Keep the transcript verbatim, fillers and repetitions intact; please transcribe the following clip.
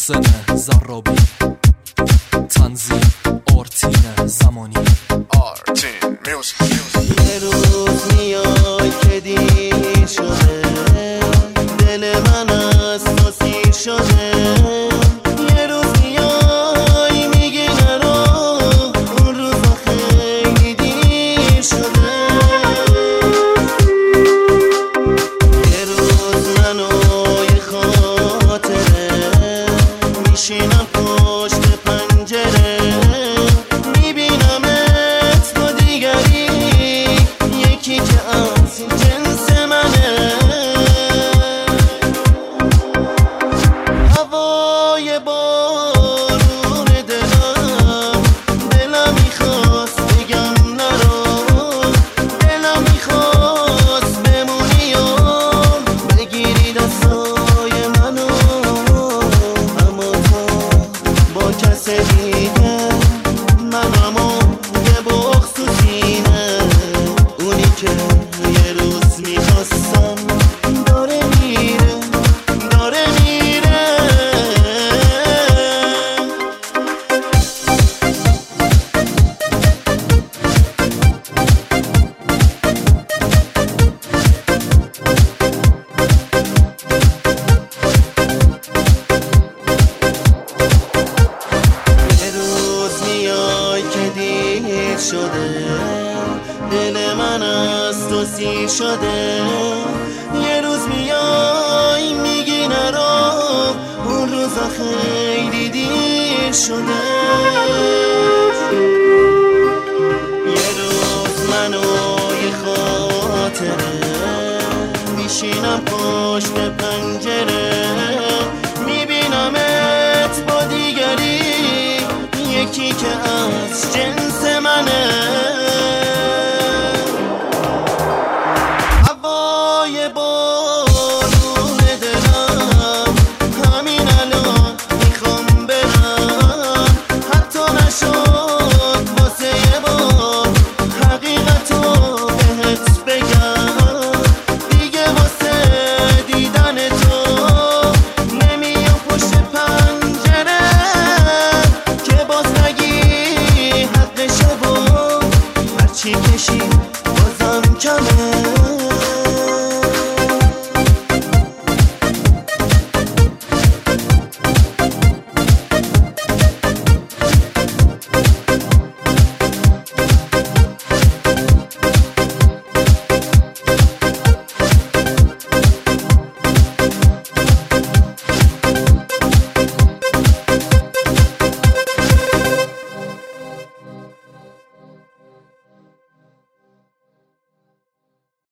محسن زرابی، تنظیم آرتین زمانی. آرتین میوزیک. یه روز میای که دیر شده، دل من از تو سیر شده. یه روز میای میگی نرو، اون روزا خیلی دیر شده. یه روز منو یه خاطره میشینم پشت پنجره، میبینمت با دیگری، یکی که از جنس منه. هوای بارون دلم، دلم میخواست بگم نرو، دلم میخواست بمونی و بگیری دستای منو، اما تو با کس دیگه، منمو یه بغض تو سینه. اونی که یه روز میخواستم داره میره، داره میره. یه روز میای که دیر شده، دل من از تو سیر شده. یه روز میای میگی نرو، اون روزا خیلی دیر شده. یه روز منو یه خاطره میشینم پشت پنجره، میبینمت با دیگری، یکی که از جنس منه.